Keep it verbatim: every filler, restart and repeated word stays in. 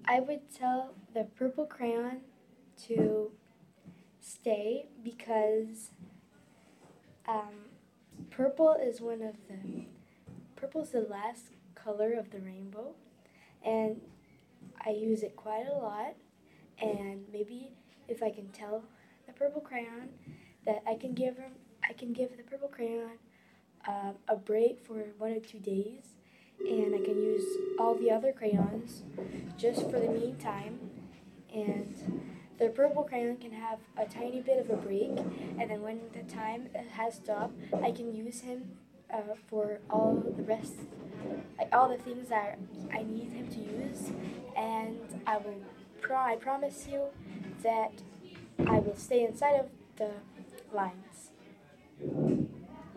I would tell the purple crayon to stay because um, purple is one of the purple is the last color of the rainbow, and I use it quite a lot. And maybe if I can tell the purple crayon that I can give him, I can give the purple crayon um, a break for one or two days, and I can use all the other crayons just for the meantime. And the purple crayon can have a tiny bit of a break, and then when the time has stopped, I can use him uh, for all the rest, like all the things that I need him to use. And I will, pro- I promise you that I will stay inside of the lines.